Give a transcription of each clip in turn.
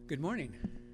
Good morning.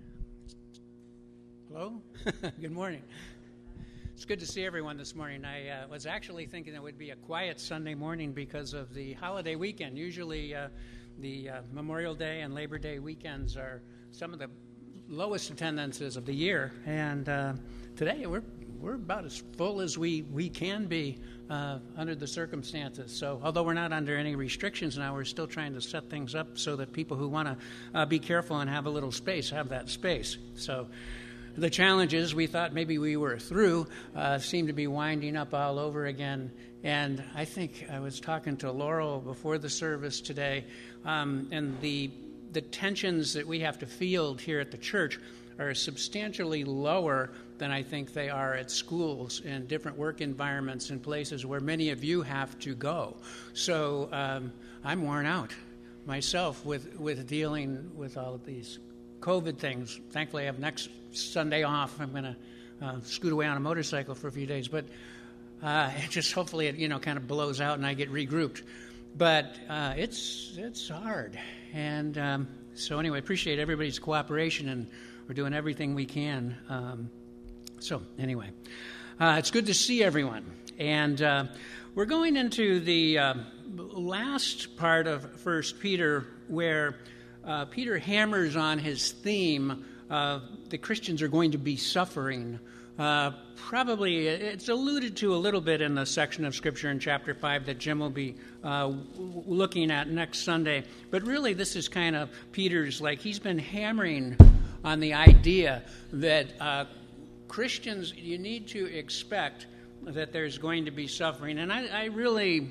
Hello? Good morning. It's good to see everyone this morning. I was actually thinking it would be a quiet Sunday morning because of the holiday weekend. Usually the Memorial Day and Labor Day weekends are some of the lowest attendances of the year. And today we're about as full as we can be under the circumstances. So although we're not under any restrictions now, we're still trying to set things up so that people who want to be careful and have a little space have that space. So the challenges we thought maybe we were through seem to be winding up all over again. And I think I was talking to Laurel before the service today, and the tensions that we have to field here at the church are substantially lower than I think they are at schools and different work environments and places where many of you have to go. So I'm worn out myself with dealing with all of these COVID things. Thankfully, I have next Sunday off. I'm going to scoot away on a motorcycle for a few days, but just hopefully it kind of blows out and I get regrouped. But it's hard, and so anyway, appreciate everybody's cooperation, and we're doing everything we can. So anyway, it's good to see everyone, and we're going into the last part of 1 Peter, where Peter hammers on his theme the Christians are going to be suffering. Probably it's alluded to a little bit in the section of Scripture in chapter 5 that Jim will be looking at next Sunday. But really this is kind of Peter's, he's been hammering on the idea that Christians, you need to expect that there's going to be suffering. And I really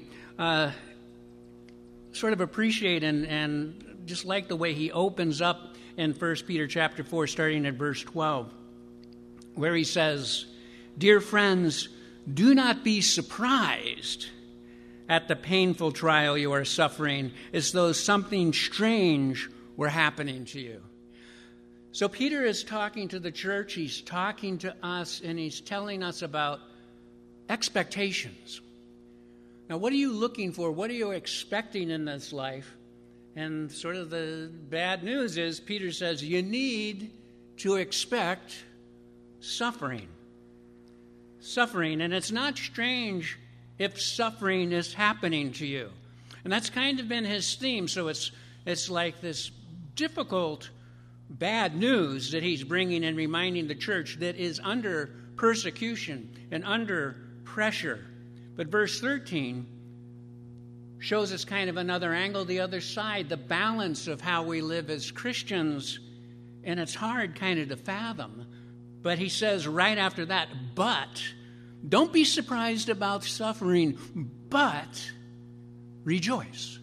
sort of appreciate and just like the way he opens up in 1 Peter chapter 4, starting at verse 12, where he says, "Dear friends, do not be surprised at the painful trial you are suffering, as though something strange were happening to you." So Peter is talking to the church, he's talking to us, and he's telling us about expectations. Now, what are you looking for? What are you expecting in this life? And sort of the bad news is, Peter says, you need to expect suffering. Suffering, and it's not strange if suffering is happening to you. And that's kind of been his theme, so it's like this difficult bad news that he's bringing and reminding the church that is under persecution and under pressure. But verse 13 shows us kind of another angle, the other side, the balance of how we live as Christians, and it's hard kind of to fathom. But he says right after that, but don't be surprised about suffering, but rejoice.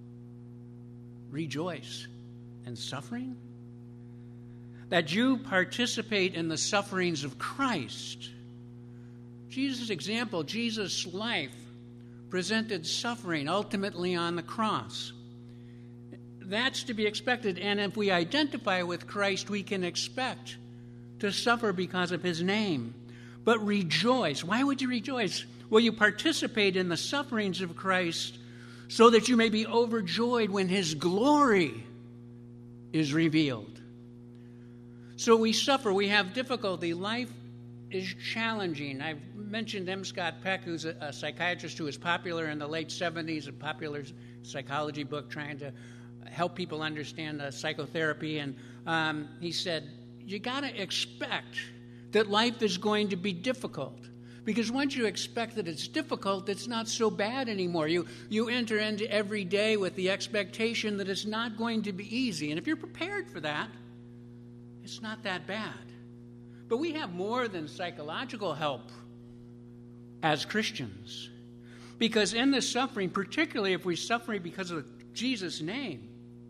Rejoice. And suffering? That you participate in the sufferings of Christ. Jesus' example, Jesus' life presented suffering ultimately on the cross. That's to be expected, and if we identify with Christ, we can expect to suffer because of his name. But rejoice. Why would you rejoice? Well, you participate in the sufferings of Christ so that you may be overjoyed when his glory is revealed. So we suffer, we have difficulty. Life is challenging. I've mentioned M. Scott Peck, who's a psychiatrist who was popular in the late 70s, a popular psychology book trying to help people understand psychotherapy. And he said, you got to expect that life is going to be difficult. Because once you expect that it's difficult, it's not so bad anymore. You enter into every day with the expectation that it's not going to be easy. And if you're prepared for that, it's not that bad. But we have more than psychological help as Christians. Because in this suffering, particularly if we're suffering because of Jesus' name,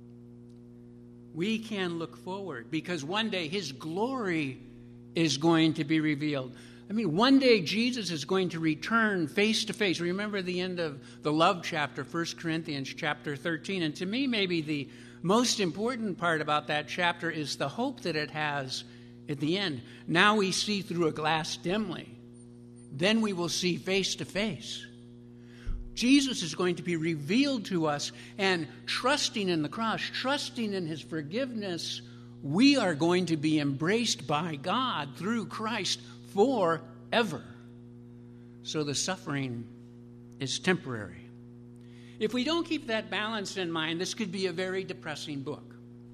we can look forward. Because one day his glory is going to be revealed. I mean, one day Jesus is going to return face to face. Remember the end of the love chapter, 1 Corinthians chapter 13. And to me, maybe the most important part about that chapter is the hope that it has at the end. Now we see through a glass dimly. Then we will see face to face. Jesus is going to be revealed to us, and trusting in the cross, trusting in his forgiveness, we are going to be embraced by God through Christ forever. So the suffering is temporary. If we don't keep that balance in mind, this could be a very depressing book.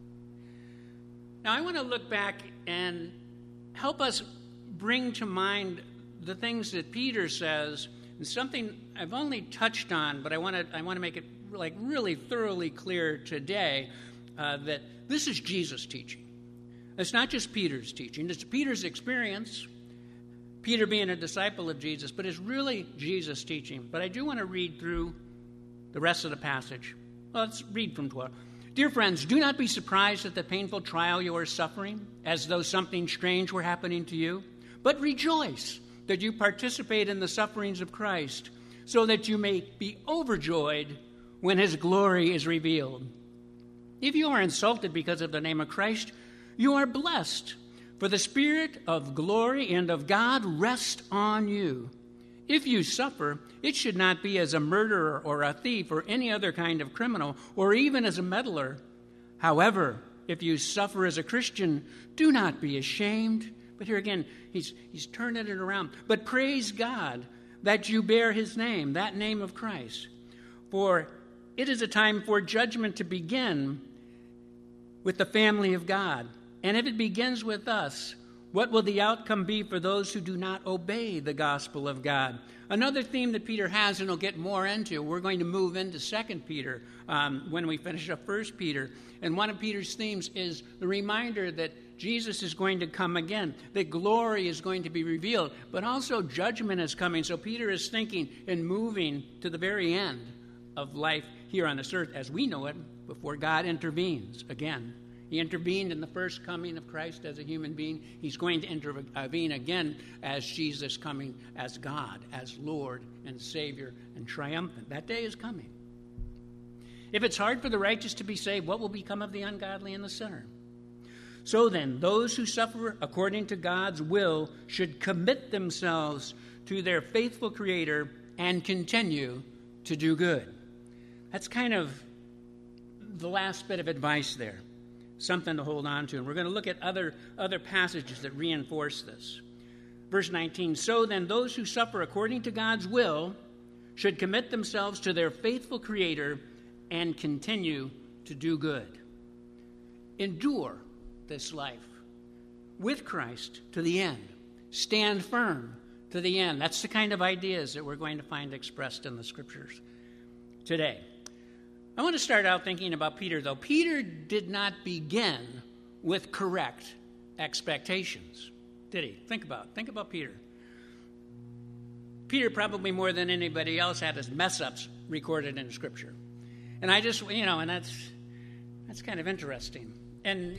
Now, I want to look back and help us bring to mind the things that Peter says, and something I've only touched on, but I want to make it really thoroughly clear today that this is Jesus' teaching. It's not just Peter's teaching. It's Peter's experience, Peter being a disciple of Jesus, but it's really Jesus' teaching. But I do want to read through the rest of the passage. Well, let's read from 12. Dear friends, do not be surprised at the painful trial you are suffering, as though something strange were happening to you, but rejoice that you participate in the sufferings of Christ, so that you may be overjoyed when his glory is revealed. If you are insulted because of the name of Christ, you are blessed, for the Spirit of glory and of God rests on you. If you suffer, it should not be as a murderer or a thief or any other kind of criminal, or even as a meddler. However, if you suffer as a Christian, do not be ashamed. But here again, he's turning it around. But praise God that you bear his name, that name of Christ. For it is a time for judgment to begin with the family of God. And if it begins with us, what will the outcome be for those who do not obey the gospel of God? Another theme that Peter has, and he'll get more into, we're going to move into 2 Peter when we finish up 1 Peter. And one of Peter's themes is the reminder that Jesus is going to come again, that glory is going to be revealed, but also judgment is coming. So Peter is thinking and moving to the very end of life here on this earth as we know it before God intervenes again. He intervened in the first coming of Christ as a human being. He's going to intervene again as Jesus coming as God, as Lord and Savior and triumphant. That day is coming. If it's hard for the righteous to be saved, what will become of the ungodly and the sinner? So then, those who suffer according to God's will should commit themselves to their faithful Creator and continue to do good. That's kind of the last bit of advice there. Something to hold on to. And we're going to look at other passages that reinforce this. Verse 19, so then those who suffer according to God's will should commit themselves to their faithful Creator and continue to do good. Endure this life with Christ to the end. Stand firm to the end. That's the kind of ideas that we're going to find expressed in the Scriptures today. I want to start out thinking about Peter, though. Peter did not begin with correct expectations, did he? Think about Peter. Peter, probably more than anybody else, had his mess-ups recorded in Scripture. And I just, and that's kind of interesting. And,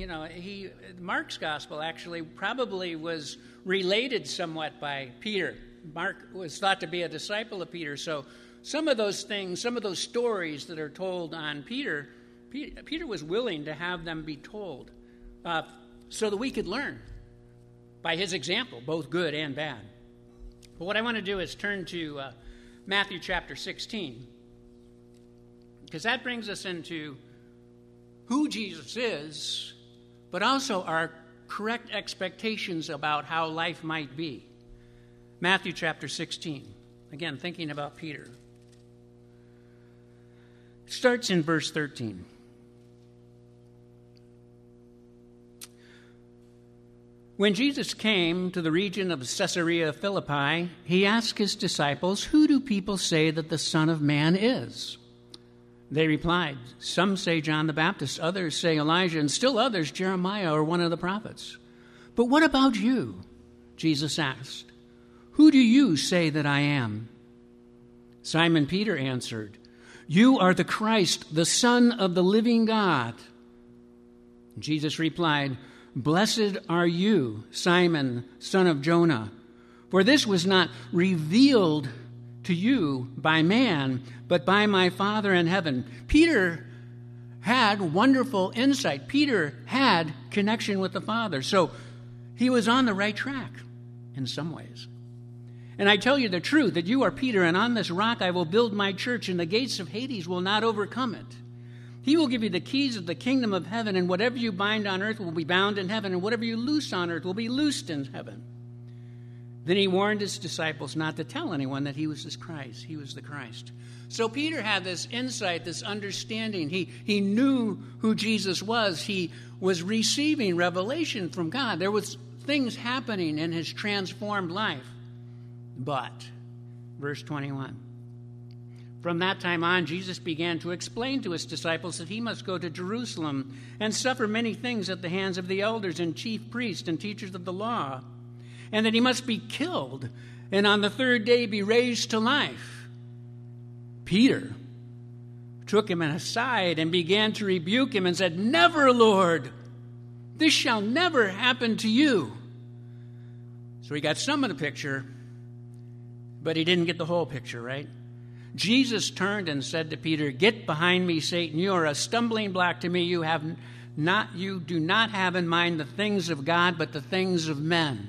Mark's gospel actually probably was related somewhat by Peter. Mark was thought to be a disciple of Peter, so some of those things, some of those stories that are told on Peter was willing to have them be told so that we could learn by his example, both good and bad. But what I want to do is turn to Matthew chapter 16, because that brings us into who Jesus is, but also our correct expectations about how life might be. Matthew chapter 16, again, thinking about Peter. It starts in verse 13. When Jesus came to the region of Caesarea Philippi, he asked his disciples, "Who do people say that the Son of Man is?" They replied, "Some say John the Baptist, others say Elijah, and still others Jeremiah or one of the prophets." "But what about you?" Jesus asked. "Who do you say that I am?" Simon Peter answered, "You are the Christ, the Son of the living God." Jesus replied, "Blessed are you, Simon, son of Jonah, for this was not revealed to you by man, but by my Father in heaven." Peter had wonderful insight. Peter had connection with the Father. So he was on the right track in some ways. "And I tell you the truth, that you are Peter, and on this rock I will build my church, and the gates of Hades will not overcome it. He will give you the keys of the kingdom of heaven, and whatever you bind on earth will be bound in heaven, and whatever you loose on earth will be loosed in heaven. Then he warned his disciples not to tell anyone that he was the Christ. So Peter had this insight, this understanding. He knew who Jesus was. He was receiving revelation from God. There was things happening in his transformed life. But, verse 21, from that time on, Jesus began to explain to his disciples that he must go to Jerusalem and suffer many things at the hands of the elders and chief priests and teachers of the law, and that he must be killed and on the third day be raised to life. Peter took him aside and began to rebuke him and said, "Never, Lord, this shall never happen to you." So he got some of the picture, but he didn't get the whole picture, right? Jesus turned and said to Peter, "Get behind me, Satan. You are a stumbling block to me. You do not have in mind the things of God, but the things of men."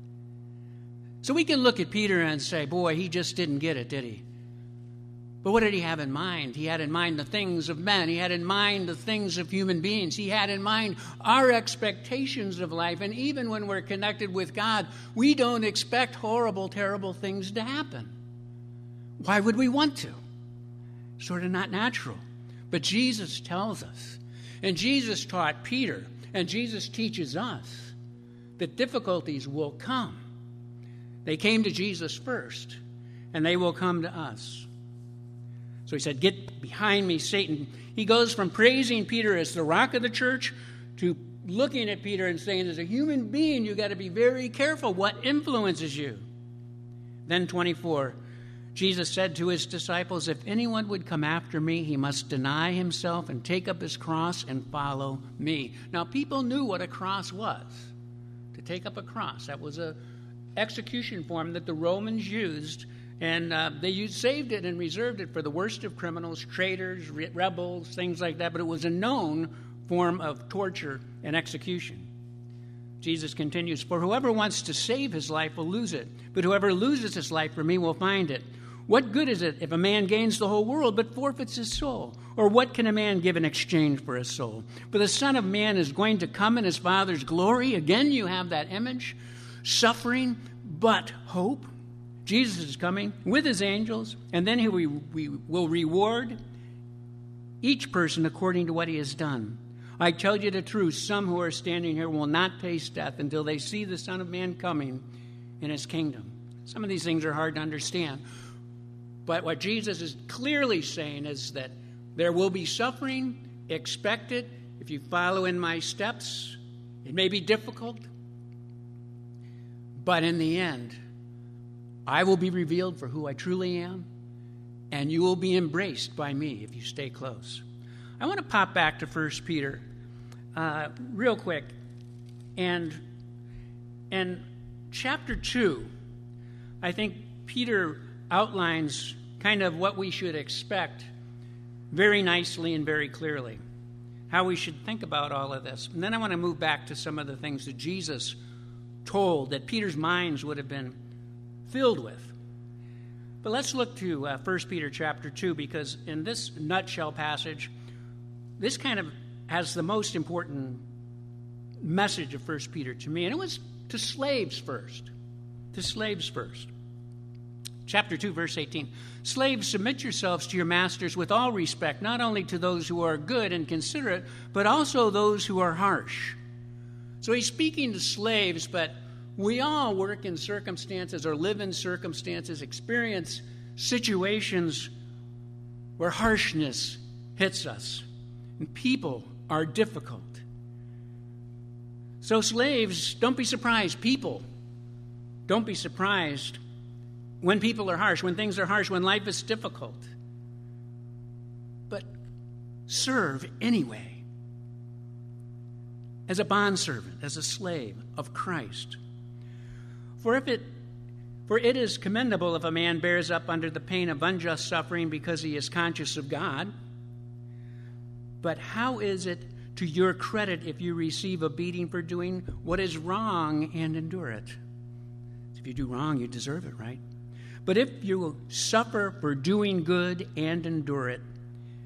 So we can look at Peter and say, boy, he just didn't get it, did he? But what did he have in mind? He had in mind the things of men. He had in mind the things of human beings. He had in mind our expectations of life. And even when we're connected with God, we don't expect horrible, terrible things to happen. Why would we want to? Sort of not natural. But Jesus tells us, and Jesus taught Peter, and Jesus teaches us, that difficulties will come. They came to Jesus first, and they will come to us. So he said, "Get behind me, Satan." He goes from praising Peter as the rock of the church to looking at Peter and saying, as a human being, you've got to be very careful what influences you. Then 24, Jesus said to his disciples, "If anyone would come after me, he must deny himself and take up his cross and follow me." Now, people knew what a cross was. To take up a cross, that was a execution form that the Romans used, and they saved it and reserved it for the worst of criminals, traitors, rebels, things like that, but it was a known form of torture and execution. Jesus continues, "For whoever wants to save his life will lose it, but whoever loses his life for me will find it. What good is it if a man gains the whole world but forfeits his soul? Or what can a man give in exchange for his soul? For the Son of Man is going to come in his Father's glory." Again, you have that image. Suffering, but hope. Jesus is coming with his angels, and then he will reward each person according to what he has done. I tell you the truth, some who are standing here will not taste death until they see the Son of Man coming in his kingdom. Some of these things are hard to understand. But what Jesus is clearly saying is that there will be suffering. Expect it. If you follow in my steps, it may be difficult. But in the end, I will be revealed for who I truly am, and you will be embraced by me if you stay close. I want to pop back to 1 Peter real quick. And chapter 2, I think Peter outlines kind of what we should expect very nicely and very clearly, how we should think about all of this. And then I want to move back to some of the things that Jesus told that Peter's minds would have been filled with. But let's look to 1 Peter chapter 2, because in this nutshell passage, this kind of has the most important message of 1 Peter to me, and it was to slaves first. To slaves first. Chapter 2, verse 18. "Slaves, submit yourselves to your masters with all respect, not only to those who are good and considerate, but also those who are harsh." So he's speaking to slaves, but we all work in circumstances or live in circumstances, experience situations where harshness hits us, and people are difficult. So slaves, don't be surprised. People, don't be surprised when people are harsh, when things are harsh, when life is difficult. But serve anyway, as a bondservant, as a slave of Christ. For it is commendable if a man bears up under the pain of unjust suffering because he is conscious of God. But how is it to your credit if you receive a beating for doing what is wrong and endure it? If you do wrong, you deserve it, right? But if you will suffer for doing good and endure it,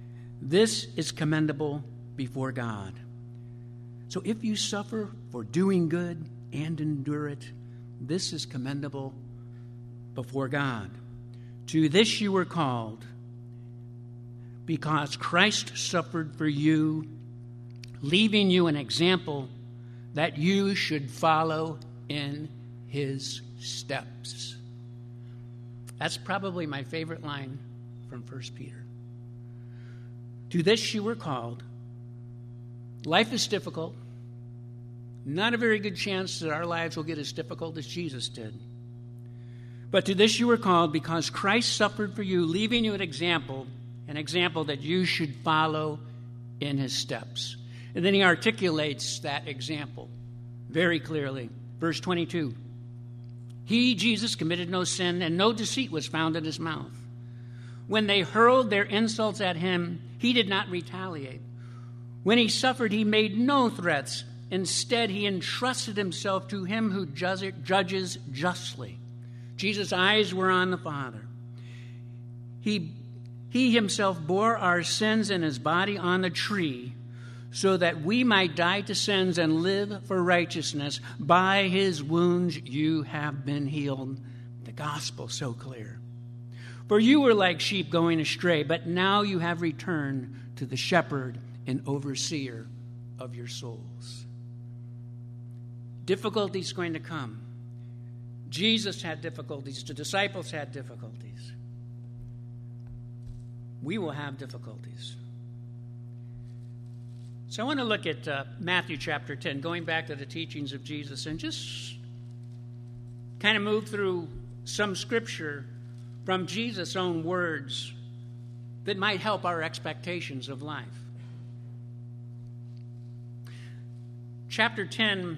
This is commendable before God. So if you suffer for doing good and endure it, this is commendable before God. To this you were called, because Christ suffered for you, leaving you an example that you should follow in his steps. That's probably my favorite line from 1 Peter. To this you were called. Life is difficult. Not a very good chance that our lives will get as difficult as Jesus did. But to this you were called, because Christ suffered for you, leaving you an example that you should follow in his steps. And then he articulates that example very clearly. Verse 22. He, Jesus, committed no sin, and no deceit was found in his mouth. When they hurled their insults at him, he did not retaliate. When he suffered, he made no threats. Instead, he entrusted himself to him who judges justly. Jesus' eyes were on the Father. He himself bore our sins in his body on the tree, so that we might die to sins and live for righteousness. By his wounds you have been healed. The gospel so clear. For you were like sheep going astray, but now you have returned to the shepherd and overseer of your souls. Difficulties going to come. Jesus had difficulties. The disciples had difficulties. We will have difficulties. So I want to look at Matthew chapter 10, going back to the teachings of Jesus, and just kind of move through some scripture from Jesus' own words that might help our expectations of life. Chapter 10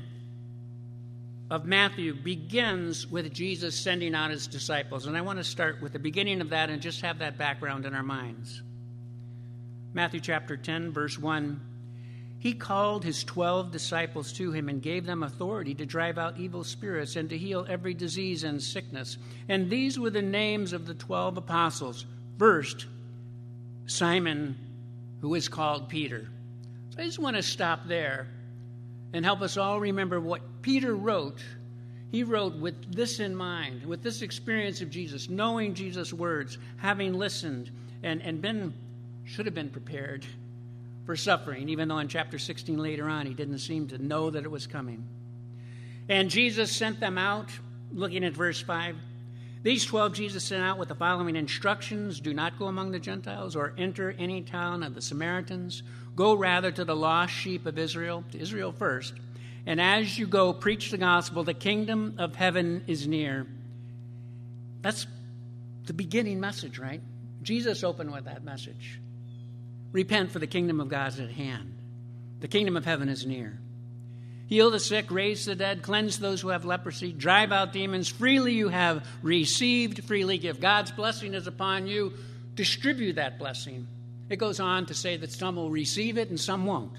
of Matthew begins with Jesus sending out his disciples, and I want to start with the beginning of that and just have that background in our minds. Matthew chapter 10, verse 1. He called his 12 disciples to him and gave them authority to drive out evil spirits and to heal every disease and sickness. And these were the names of the 12 apostles. First, Simon, who is called Peter. So I just want to stop there and help us all remember what Peter wrote. He wrote with this in mind, with this experience of Jesus, knowing Jesus' words, having listened, and should have been prepared for suffering, even though in chapter 16 later on he didn't seem to know that it was coming. And Jesus sent them out, looking at verse 5. These 12 Jesus sent out with the following instructions: do not go among the Gentiles or enter any town of the Samaritans. Go rather to the lost sheep of Israel, to Israel first. And as you go, preach the gospel. The kingdom of heaven is near. That's the beginning message, right? Jesus opened with that message. Repent, for the kingdom of God is at hand. The kingdom of heaven is near. Heal the sick, raise the dead, cleanse those who have leprosy, drive out demons. Freely you have received, freely give. God's blessing is upon you. Distribute that blessing. It goes on to say that some will receive it and some won't.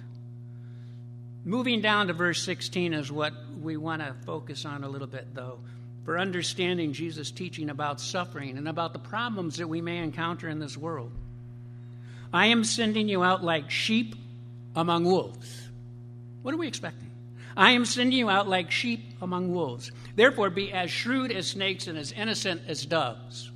Moving down to verse 16 is what we want to focus on a little bit, though, for understanding Jesus' teaching about suffering and about the problems that we may encounter in this world. I am sending you out like sheep among wolves. What are we expecting? I am sending you out like sheep among wolves. Therefore, be as shrewd as snakes and as innocent as doves.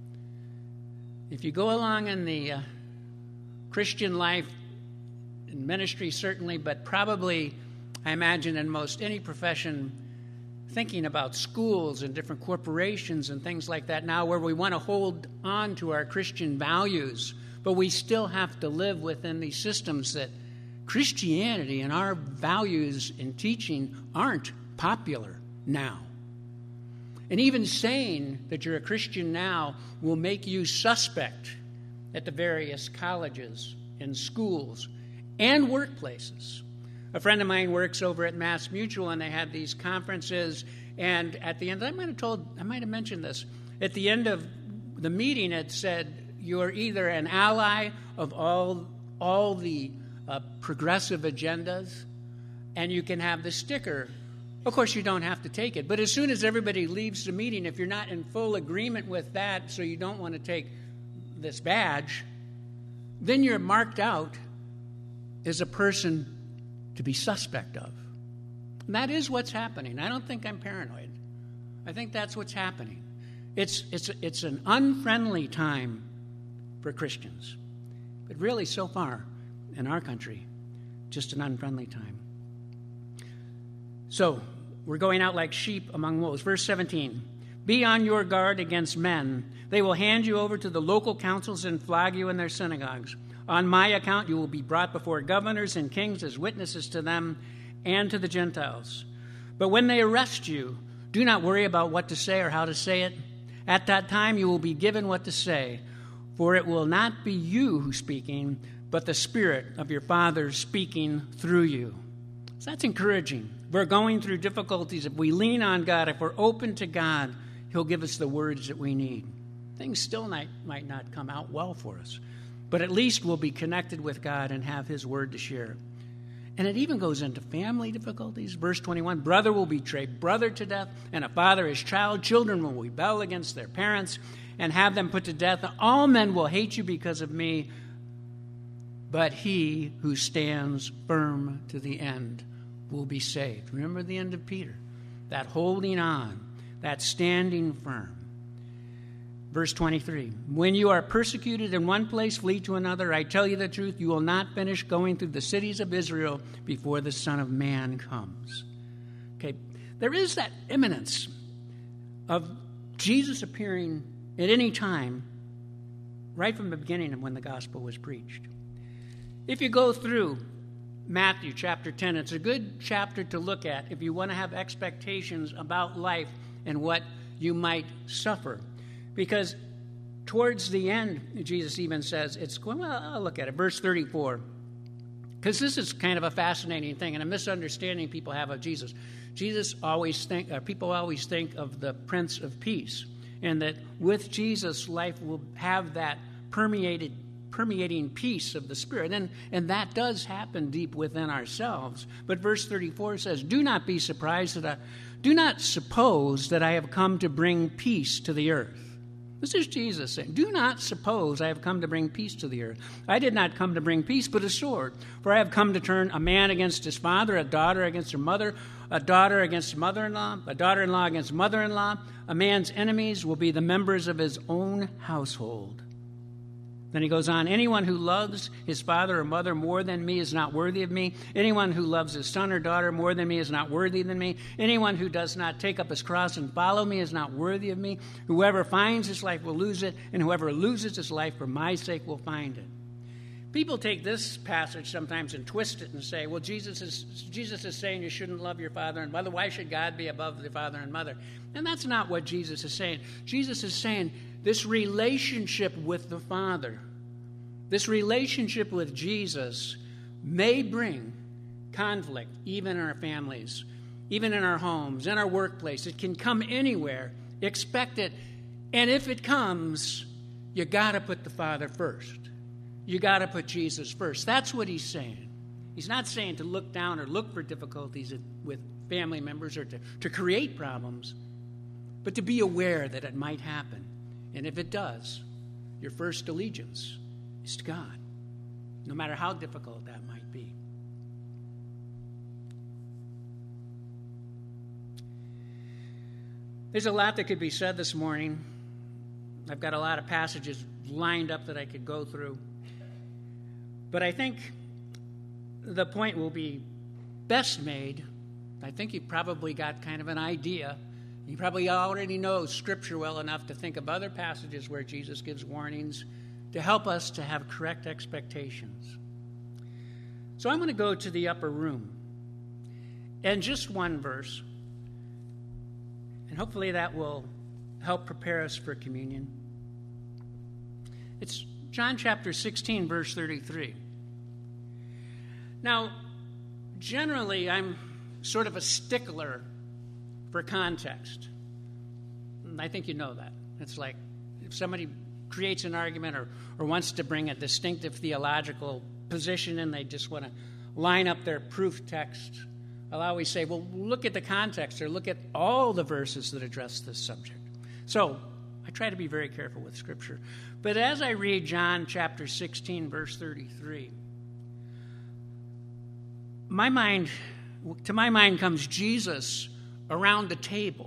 If you go along in the Christian life, in ministry certainly, but probably, I imagine, in most any profession, thinking about schools and different corporations and things like that now, where we want to hold on to our Christian values, but we still have to live within these systems that Christianity and our values in teaching aren't popular now. And even saying that you're a Christian now will make you suspect at the various colleges and schools and workplaces. A friend of mine works over at Mass Mutual, and they had these conferences, and at the end, I might have mentioned this, at the end of the meeting it said, you're either an ally of all the progressive agendas, and you can have the sticker. Of course, you don't have to take it. But as soon as everybody leaves the meeting, if you're not in full agreement with that, so you don't want to take this badge, then you're marked out as a person to be suspect of. And that is what's happening. I don't think I'm paranoid. I think that's what's happening. It's an unfriendly time for Christians. But really, so far, in our country, just an unfriendly time. So, we're going out like sheep among wolves. Verse 17, be on your guard against men. They will hand you over to the local councils and flog you in their synagogues. On my account, you will be brought before governors and kings as witnesses to them and to the Gentiles. But when they arrest you, do not worry about what to say or how to say it. At that time, you will be given what to say, for it will not be you who's speaking, but the Spirit of your Father speaking through you. So that's encouraging. If we're going through difficulties, if we lean on God, if we're open to God, He'll give us the words that we need. Things still might not come out well for us, but at least we'll be connected with God and have His word to share. And it even goes into family difficulties. Verse 21, brother will betray brother to death, and a father his child. Children will rebel against their parents and have them put to death. All men will hate you because of me, but he who stands firm to the end will be saved. Remember the end of Peter, that holding on, that standing firm. Verse 23, when you are persecuted in one place, flee to another. I tell you the truth, you will not finish going through the cities of Israel before the Son of Man comes. Okay, there is that imminence of Jesus appearing at any time, right from the beginning of when the gospel was preached. If you go through Matthew chapter 10, it's a good chapter to look at if you want to have expectations about life and what you might suffer. Because towards the end, Jesus even says, I'll look at it, verse 34. Because this is kind of a fascinating thing and a misunderstanding people have of Jesus. People always think of the Prince of Peace, and that with Jesus, life will have that permeating peace of the Spirit. And that does happen deep within ourselves. But verse 34 says, do not be surprised do not suppose that I have come to bring peace to the earth. This is Jesus saying, do not suppose I have come to bring peace to the earth. I did not come to bring peace, but a sword. For I have come to turn a man against his father, a daughter against her mother, a daughter against mother-in-law, a daughter-in-law against mother-in-law. A man's enemies will be the members of his own household. Then he goes on, anyone who loves his father or mother more than me is not worthy of me. Anyone who loves his son or daughter more than me is not worthy than me. Anyone who does not take up his cross and follow me is not worthy of me. Whoever finds his life will lose it, and whoever loses his life for my sake will find it. People take this passage sometimes and twist it and say, well, Jesus is saying you shouldn't love your father and mother. Why should God be above the father and mother? And that's not what Jesus is saying. Jesus is saying this relationship with the Father, this relationship with Jesus may bring conflict even in our families, even in our homes, in our workplace. It can come anywhere. Expect it. And if it comes, you got to put the Father first. You got to put Jesus first. That's what he's saying. He's not saying to look down or look for difficulties with family members or to create problems, but to be aware that it might happen. And if it does, your first allegiance is to God, no matter how difficult that might be. There's a lot that could be said this morning. I've got a lot of passages lined up that I could go through. But I think the point will be best made. I think you've probably got kind of an idea. You probably already know Scripture well enough to think of other passages where Jesus gives warnings to help us to have correct expectations. So I'm going to go to the upper room. And just one verse. And hopefully that will help prepare us for communion. It's John chapter 16, verse 33. Now, generally, I'm sort of a stickler for context. I think you know that. It's like if somebody creates an argument or wants to bring a distinctive theological position and they just want to line up their proof text, I'll always say, well, look at the context or look at all the verses that address this subject. So, I try to be very careful with Scripture. But as I read John chapter 16, verse 33, to my mind comes Jesus around the table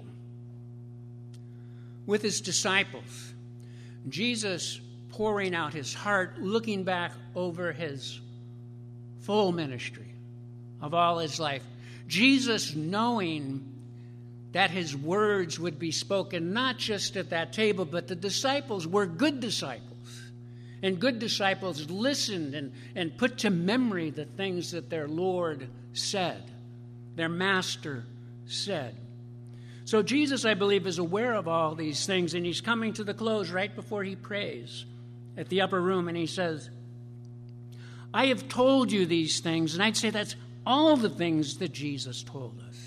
with his disciples. Jesus pouring out his heart, looking back over his full ministry of all his life. Jesus knowing that his words would be spoken not just at that table, but the disciples were good disciples. And good disciples listened and put to memory the things that their Lord said, their master said. So Jesus, I believe, is aware of all these things, and he's coming to the close right before he prays at the upper room, and he says, I have told you these things, and I'd say that's all the things that Jesus told us,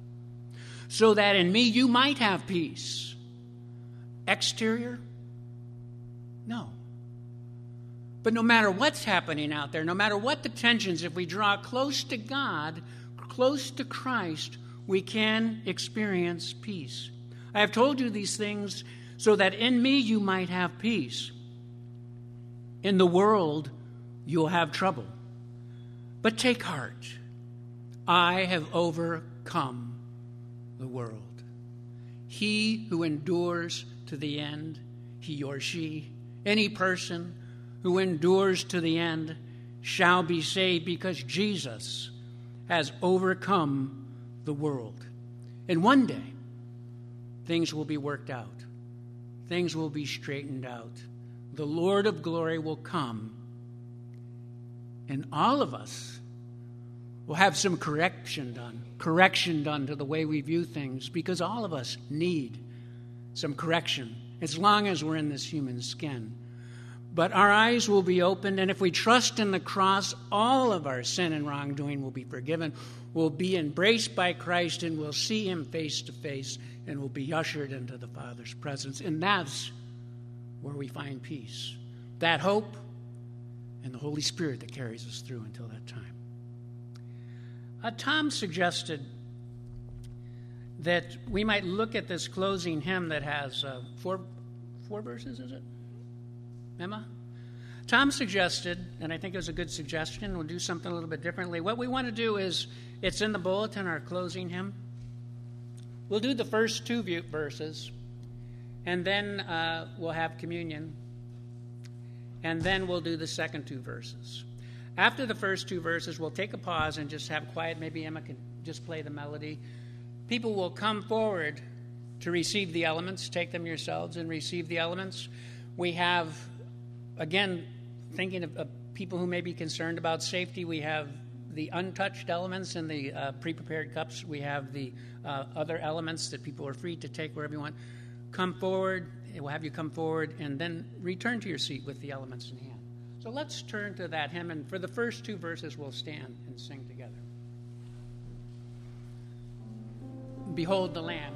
so that in me you might have peace. Exterior? No. But no matter what's happening out there, no matter what the tensions, if we draw close to God, close to Christ, we can experience peace. I have told you these things so that in me you might have peace. In the world you'll have trouble. But take heart. I have overcome the world. He who endures to the end, he or she, any person who endures to the end shall be saved, because Jesus has overcome the world. And one day, things will be worked out. Things will be straightened out. The Lord of glory will come, and all of us will have some correction done to the way we view things, because all of us need some correction as long as we're in this human skin. But our eyes will be opened, and if we trust in the cross, all of our sin and wrongdoing will be forgiven. We'll be embraced by Christ, and we'll see him face to face, and we'll be ushered into the Father's presence. And that's where we find peace, that hope, and the Holy Spirit that carries us through until that time. Tom suggested that we might look at this closing hymn that has four verses, is it? Emma? Tom suggested, and I think it was a good suggestion, we'll do something a little bit differently. What we want to do is, it's in the bulletin, our closing hymn. We'll do the first two verses, and then we'll have communion, and then we'll do the second two verses. After the first two verses, we'll take a pause and just have quiet. Maybe Emma can just play the melody. People will come forward to receive the elements. Take them yourselves and receive the elements. We have, again, thinking of people who may be concerned about safety, we have the untouched elements in the pre-prepared cups. We have the other elements that people are free to take wherever you want. Come forward. It will have you come forward and then return to your seat with the elements in hand. So let's turn to that hymn, and for the first two verses, we'll stand and sing together. Behold the Lamb.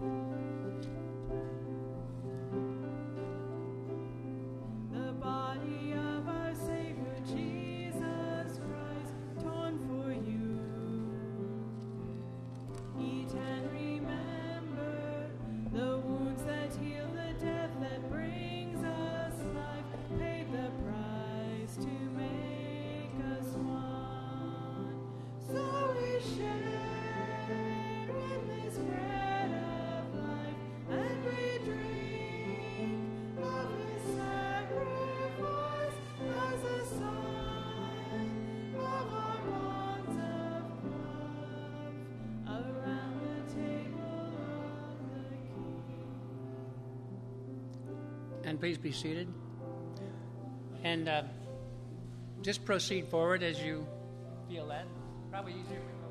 Body And please be seated. And just proceed forward as you feel led. Probably easier if we go.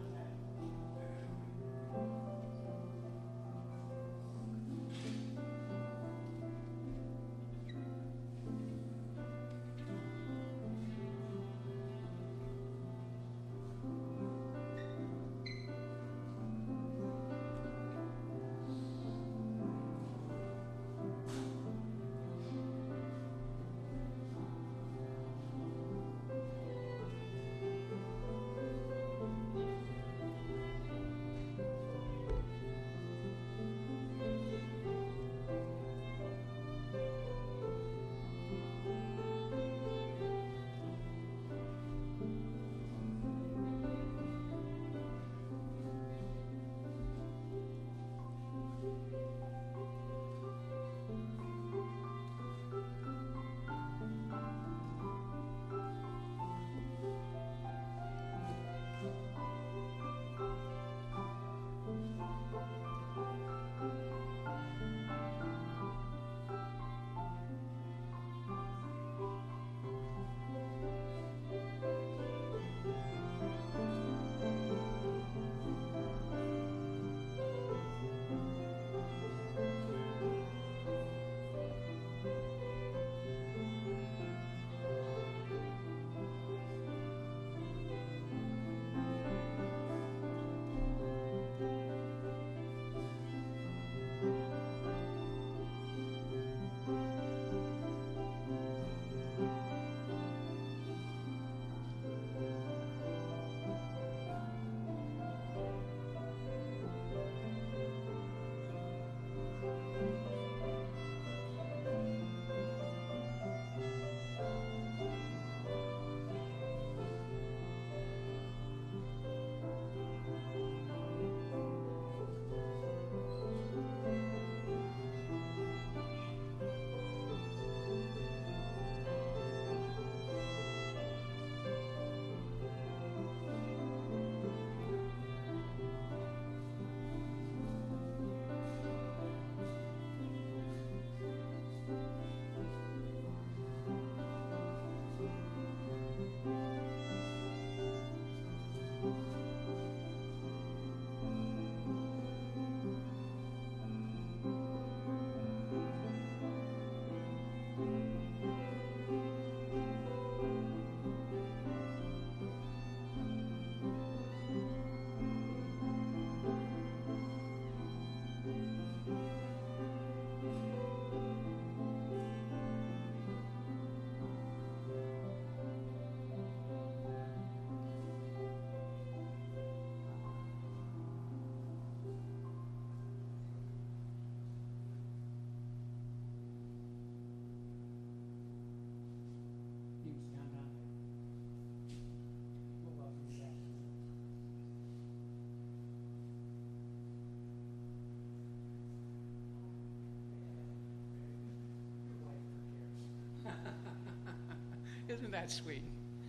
Isn't that sweet?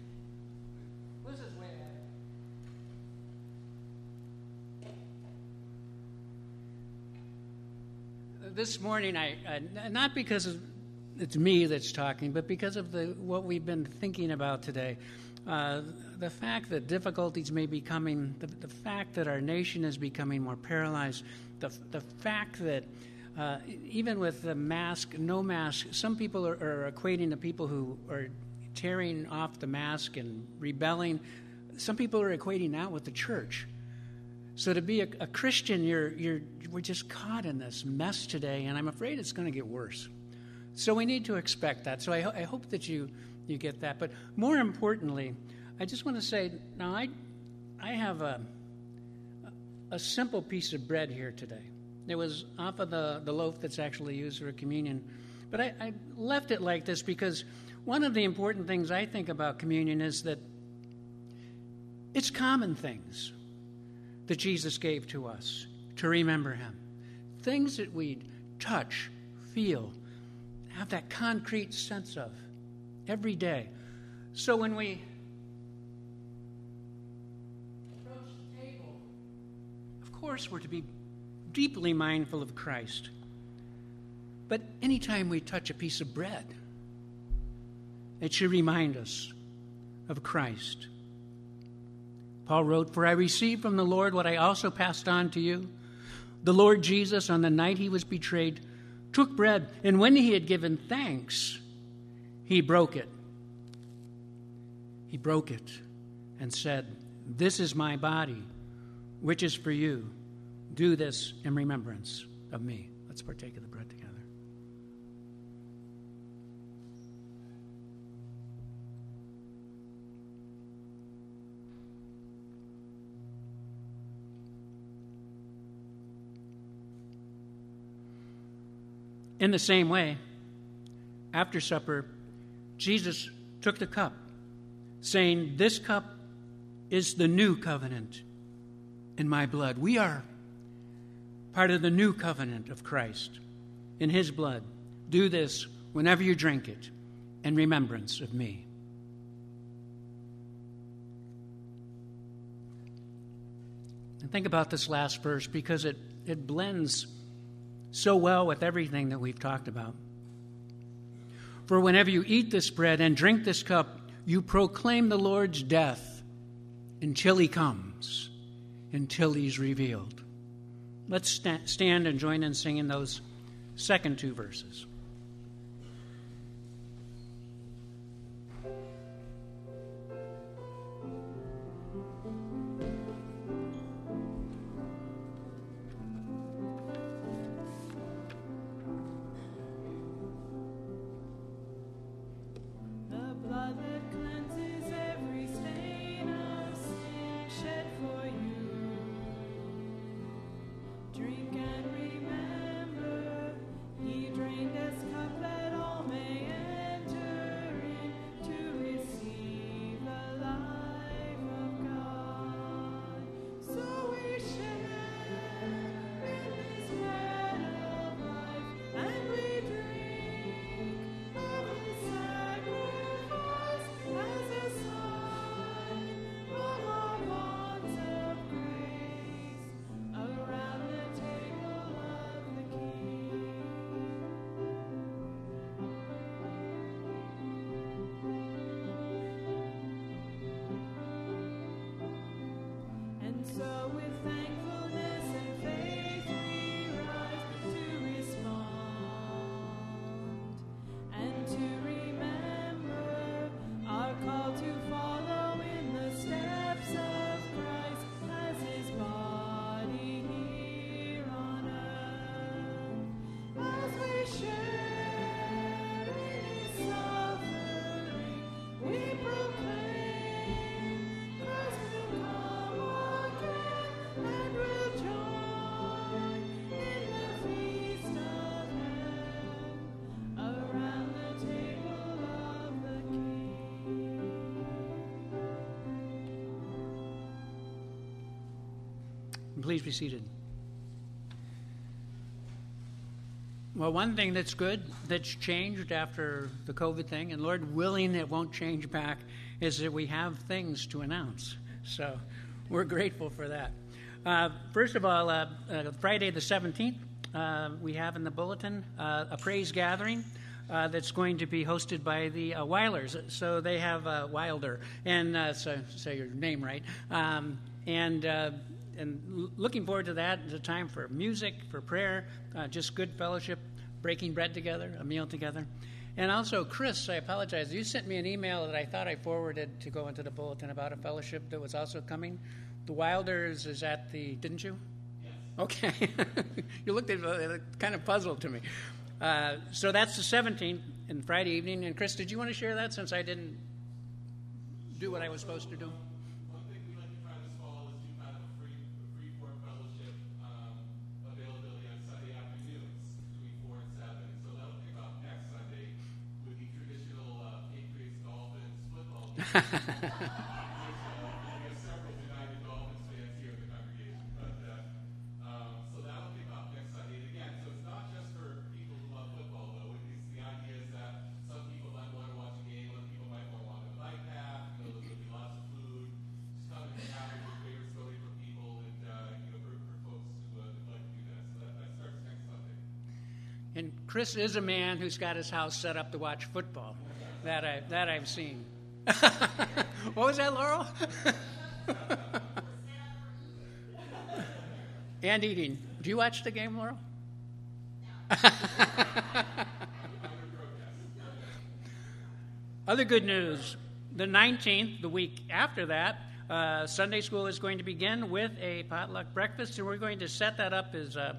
Liz is way ahead. This morning, not because it's me that's talking, but because of what we've been thinking about today, the fact that difficulties may be coming, the fact that our nation is becoming more paralyzed, the fact that even with the mask, no mask, some people are equating the people who are tearing off the mask and rebelling. Some people are equating that with the church. So to be a Christian, we're just caught in this mess today, and I'm afraid it's going to get worse. So we need to expect that. So I hope that you get that. But more importantly, I just want to say, now I have a simple piece of bread here today. It was off of the loaf that's actually used for communion. But I left it like this because one of the important things I think about communion is that it's common things that Jesus gave to us to remember him. Things that we touch, feel, have that concrete sense of every day. So when we approach the table, of course we're to be deeply mindful of Christ. But anytime we touch a piece of bread, it should remind us of Christ. Paul wrote, "For I received from the Lord what I also passed on to you. The Lord Jesus, on the night he was betrayed, took bread, and when he had given thanks, he broke it. He broke it and said, 'This is my body, which is for you. Do this in remembrance of me.'" Let's partake of the bread together. In the same way, after supper, Jesus took the cup, saying, "This cup is the new covenant in my blood." We are part of the new covenant of Christ in his blood. Do this whenever you drink it in remembrance of me. And think about this last verse because it blends so well with everything that we've talked about. "For whenever you eat this bread and drink this cup, you proclaim the Lord's death until he comes, until he's revealed." Let's stand and join in singing those second two verses. So with thankfulness and faith we rise to respond and to remember our call to follow in the steps of Christ as his body here on earth. As we share in his suffering, we proclaim Christ will come again, and we'll join in the feast of heaven around the table of the King. Please be seated. Well, one thing that's good, that's changed after the COVID thing, and Lord willing it won't change back, is that we have things to announce. So we're grateful for that. First of all, Friday the 17th, we have in the bulletin a praise gathering that's going to be hosted by the Weilers. So they have Wilder, and so say your name right. And looking forward to that. It's a time for music, for prayer, just good fellowship, breaking bread together, a meal together. And also, Chris, I apologize. You sent me an email that I thought I forwarded to go into the bulletin about a fellowship that was also coming. The Wilders is at the, didn't you? Yes. Okay. You looked at it kind of puzzled to me. So that's the 17th and Friday evening. And Chris, did you want to share that since I didn't do what I was supposed to do? One thing we like to try this fall is do kind of a free form fellowship availability on Sunday afternoons between 4 and 7. So that'll kick off next Sunday with the traditional Patriots Dolphins football game. We have several United Dolphins fans here in the congregation, but so that'll kick off next Sunday. And again, so it's not just for people who love football, though. The idea is that some people might want to watch a game, other people might want to walk a bike path. There's going to be lots of food. Just come and hang out with greater story for people and for folks who would like to do that. So that starts next Sunday. And Chris is a man who's got his house set up to watch football. That I've seen. What was that, Laurel? And eating. Do you watch the game, Laurel? Other good news. The 19th, the week after that, Sunday school is going to begin with a potluck breakfast, and we're going to set that up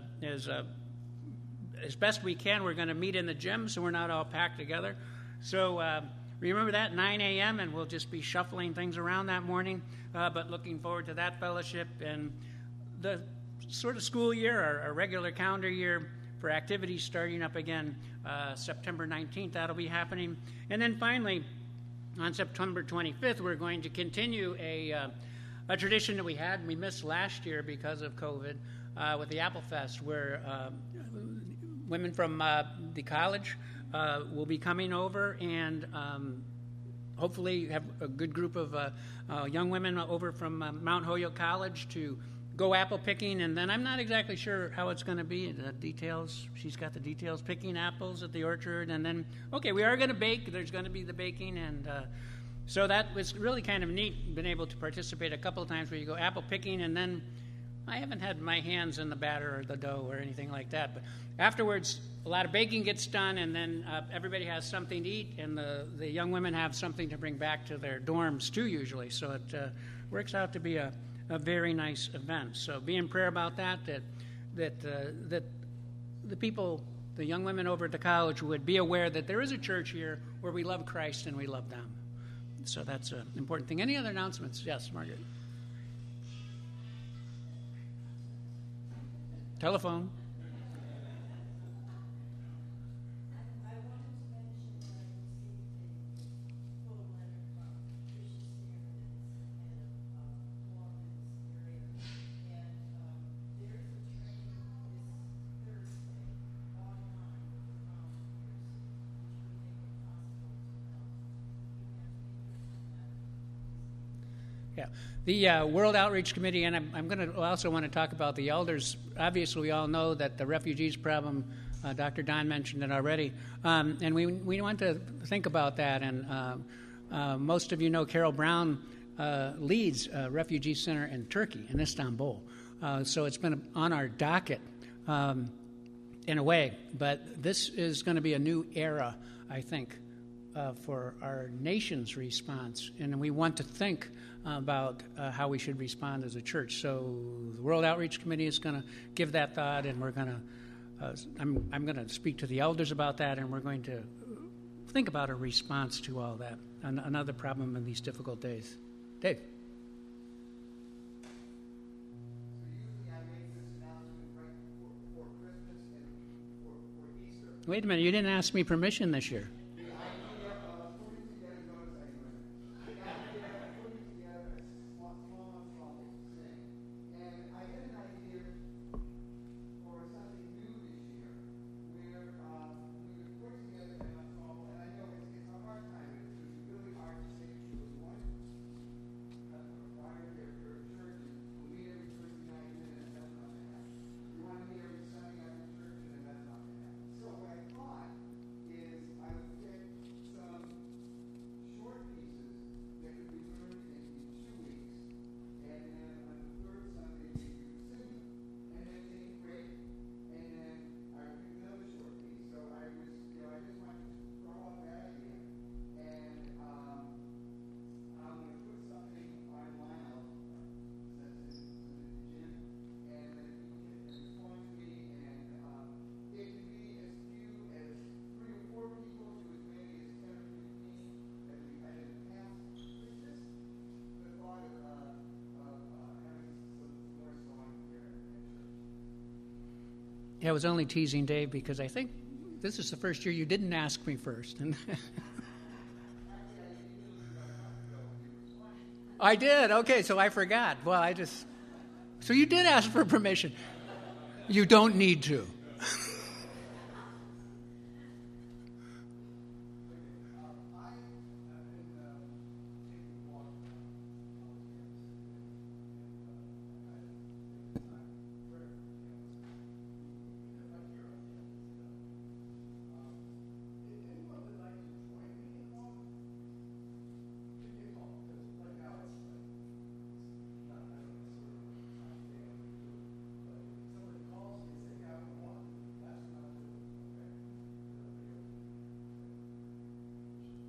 as best we can. We're going to meet in the gym, so we're not all packed together. So remember that, 9 a.m., and we'll just be shuffling things around that morning, but looking forward to that fellowship. And the sort of school year, our regular calendar year for activities starting up again September 19th. That'll be happening. And then finally, on September 25th, we're going to continue a tradition that we had and we missed last year because of COVID with the Apple Fest, where women from the college will be coming over and hopefully have a good group of young women over from Mount Holyoke College to go apple picking. And then I'm not exactly sure how it's going to be. The details, she's got the details, picking apples at the orchard. And then, okay, we are going to bake. There's going to be the baking. And so that was really kind of neat, been able to participate a couple of times where you go apple picking, and then I haven't had my hands in the batter or the dough or anything like that. But afterwards, a lot of baking gets done, and then everybody has something to eat, and the young women have something to bring back to their dorms too, usually. So it works out to be a very nice event. So be in prayer about that the people, the young women over at the college, would be aware that there is a church here where we love Christ and we love them. So that's an important thing. Any other announcements? Yes, Margaret. Telephone. Yeah, the World Outreach Committee, and I'm going to also want to talk about the elders. Obviously, we all know that the refugees problem, Dr. Don mentioned it already, and we want to think about that. And most of you know Carol Brown leads a refugee center in Turkey, in Istanbul. So it's been on our docket in a way. But this is going to be a new era, I think, for our nation's response. And we want to think about how we should respond as a church. So the World Outreach Committee is going to give that thought, and we're going to I'm going to speak to the elders about that, and we're going to think about a response to all that. Another problem in these difficult days. Dave. Wait a minute, you didn't ask me permission this year. Yeah, I was only teasing Dave because I think this is the first year you didn't ask me first. I did. Okay, so I forgot. Well, so you did ask for permission. You don't need to.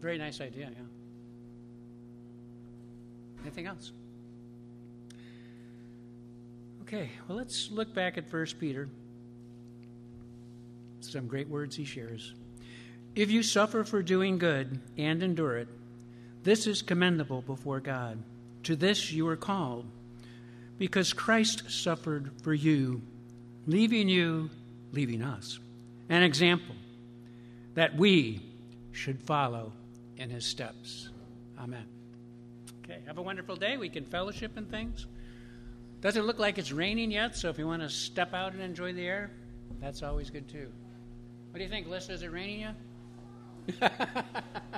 Very nice idea, yeah. Anything else? Okay, well, let's look back at 1 Peter. Some great words he shares. If you suffer for doing good and endure it, this is commendable before God. To this you are called, because Christ suffered for you, leaving us, an example that we should follow in his steps. Amen. Okay, have a wonderful day. We can fellowship and things. Doesn't look like it's raining yet, so if you want to step out and enjoy the air, that's always good too. What do you think, Liz? Is it raining yet?